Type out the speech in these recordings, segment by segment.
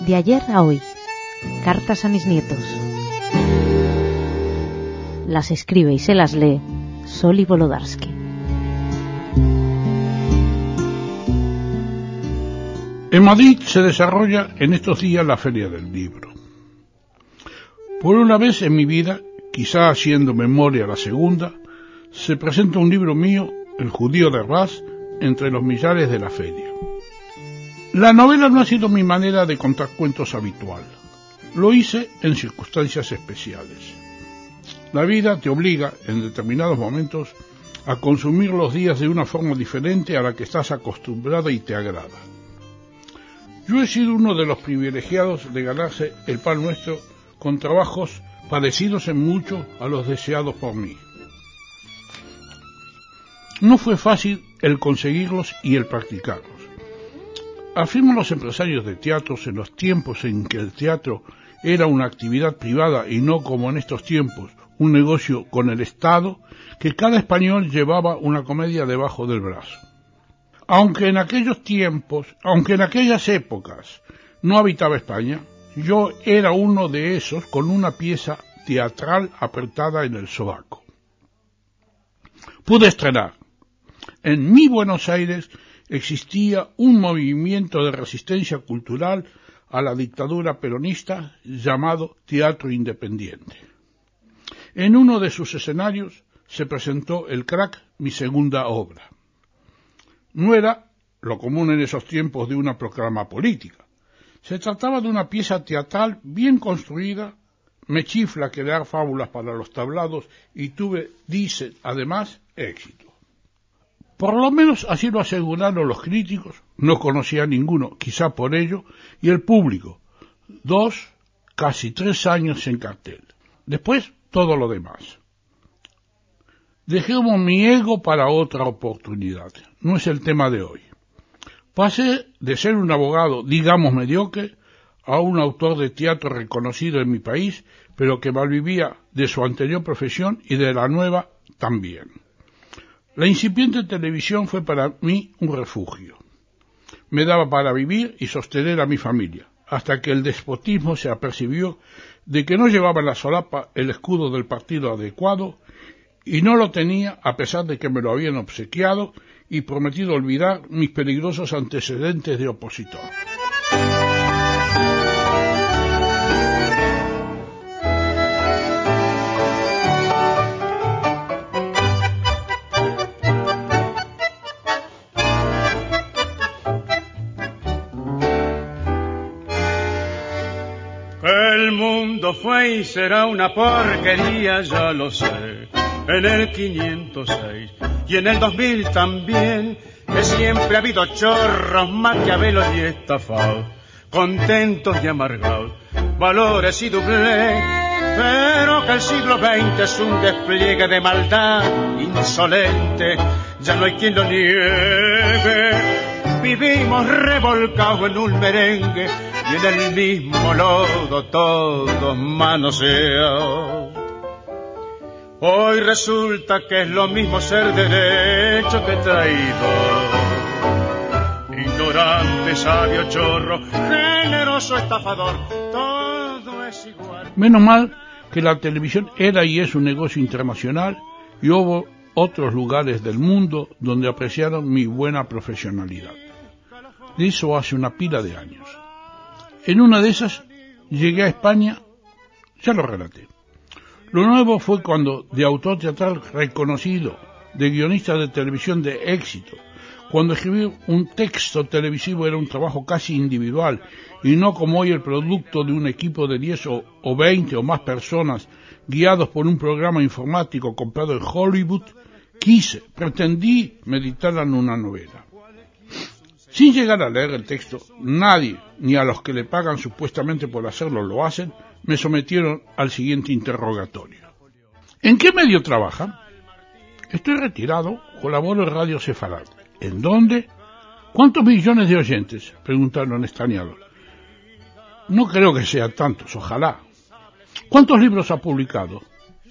De ayer a hoy, cartas a mis nietos. Las escribe y se las lee Soli Volodarsky. En Madrid se desarrolla en estos días la Feria del Libro. Por una vez en mi vida, quizá haciendo memoria la segunda, se presenta un libro mío, El judío de Hervás, entre los millares de la feria. La novela no ha sido mi manera de contar cuentos habitual. Lo hice en circunstancias especiales. La vida te obliga, en determinados momentos, a consumir los días de una forma diferente a la que estás acostumbrada y te agrada. Yo he sido uno de los privilegiados de ganarse el pan nuestro con trabajos parecidos en mucho a los deseados por mí. No fue fácil el conseguirlos y el practicarlos. Afirman los empresarios de teatros en los tiempos en que el teatro era una actividad privada y no como en estos tiempos un negocio con el Estado, que cada español llevaba una comedia debajo del brazo. Aunque en aquellas épocas no habitaba España, yo era uno de esos con una pieza teatral apretada en el sobaco. Pude estrenar. En mi Buenos Aires existía un movimiento de resistencia cultural a la dictadura peronista llamado Teatro Independiente. En uno de sus escenarios se presentó El Crack, mi segunda obra. No era lo común en esos tiempos de una proclama política. Se trataba de una pieza teatral bien construida. Me chifla crear fábulas para los tablados y tuve, dice, además, éxito. Por lo menos así lo aseguraron los críticos, no conocía a ninguno, quizá por ello, y el público. 2, casi 3 años en cartel. Después, todo lo demás. Dejemos mi ego para otra oportunidad. No es el tema de hoy. Pasé de ser un abogado, digamos mediocre, a un autor de teatro reconocido en mi país, pero que malvivía de su anterior profesión y de la nueva también. La incipiente televisión fue para mí un refugio. Me daba para vivir y sostener a mi familia, hasta que el despotismo se apercibió de que no llevaba en la solapa el escudo del partido adecuado, y no lo tenía a pesar de que me lo habían obsequiado y prometido olvidar mis peligrosos antecedentes de opositor. El mundo fue y será una porquería, ya lo sé, en el 506 y en el 2000 también, que siempre ha habido chorros, maquiavelos y estafados, contentos y amargados, valores y doblez, pero que el siglo XX es un despliegue de maldad insolente, ya no hay quien lo niegue. Vivimos revolcados en un merengue y en el mismo lodo todos manoseados. Hoy resulta que es lo mismo ser derecho que traidor, ignorante, sabio, chorro, generoso, estafador, todo es igual. Menos mal que la televisión era y es un negocio internacional y hubo otros lugares del mundo donde apreciaron mi buena profesionalidad. De eso hace una pila de años. En una de esas llegué a España, ya lo relaté. Lo nuevo fue cuando, de autor teatral reconocido, de guionista de televisión de éxito, cuando escribir un texto televisivo era un trabajo casi individual y no como hoy el producto de un equipo de 10 o 20 o más personas guiados por un programa informático comprado en Hollywood, pretendí meditar en una novela. Sin llegar a leer el texto, nadie, ni a los que le pagan supuestamente por hacerlo lo hacen, me sometieron al siguiente interrogatorio. ¿En qué medio trabaja? Estoy retirado, colaboro en Radio Sefarad. ¿En dónde? ¿Cuántos millones de oyentes? Preguntaron extrañados. No creo que sean tantos, ojalá. ¿Cuántos libros ha publicado?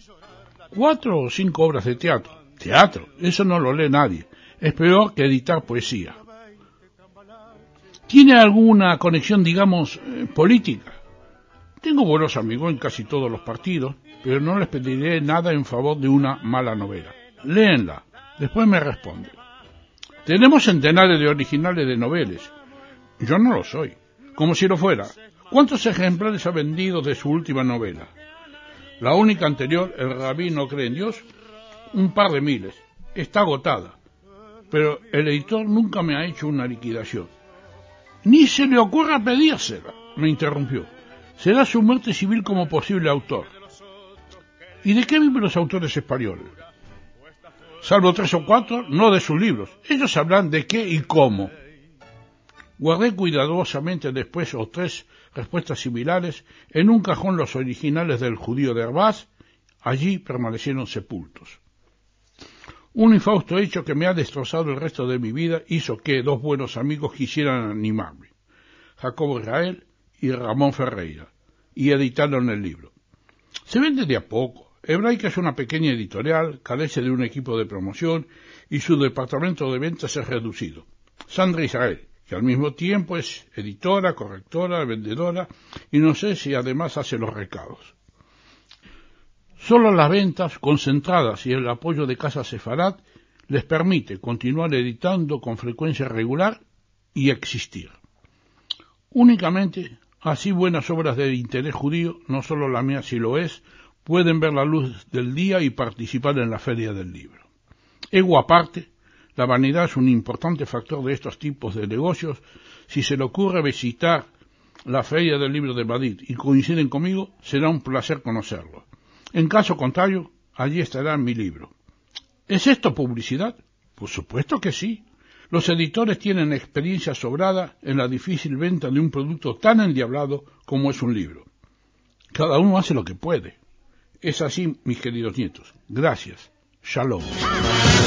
4 o 5 obras de teatro. Teatro, eso no lo lee nadie. Es peor que editar poesía. ¿Tiene alguna conexión, digamos, política? Tengo buenos amigos en casi todos los partidos, pero no les pediré nada en favor de una mala novela. Léenla, después me responden. Tenemos centenares de originales de noveles. Yo no lo soy. Como si lo fuera. ¿Cuántos ejemplares ha vendido de su última novela? La única anterior, El rabí no cree en Dios, un par de miles. Está agotada. Pero el editor nunca me ha hecho una liquidación. Ni se le ocurra pedírsela, me interrumpió. Será su muerte civil como posible autor. ¿Y de qué viven los autores españoles? Salvo 3 o 4, no de sus libros. Ellos hablan de qué y cómo. Guardé cuidadosamente después 3 respuestas similares en un cajón los originales del judío de Herbaz. Allí permanecieron sepultos. Un infausto hecho que me ha destrozado el resto de mi vida hizo que 2 buenos amigos quisieran animarme, Jacobo Israel y Ramón Ferreira, y editaron el libro. Se vende de a poco. Hebraica es una pequeña editorial, carece de un equipo de promoción y su departamento de ventas es reducido. Sandra Israel, que al mismo tiempo es editora, correctora, vendedora y no sé si además hace los recados. Solo las ventas concentradas y el apoyo de Casa Sefarad les permite continuar editando con frecuencia regular y existir. Únicamente así buenas obras de interés judío, no solo la mía si lo es, pueden ver la luz del día y participar en la feria del libro. Ego aparte, la vanidad es un importante factor de estos tipos de negocios. Si se le ocurre visitar la feria del libro de Madrid y coinciden conmigo, será un placer conocerlo. En caso contrario, allí estará mi libro. ¿Es esto publicidad? Por supuesto que sí. Los editores tienen experiencia sobrada en la difícil venta de un producto tan endiablado como es un libro. Cada uno hace lo que puede. Es así, mis queridos nietos. Gracias. Shalom.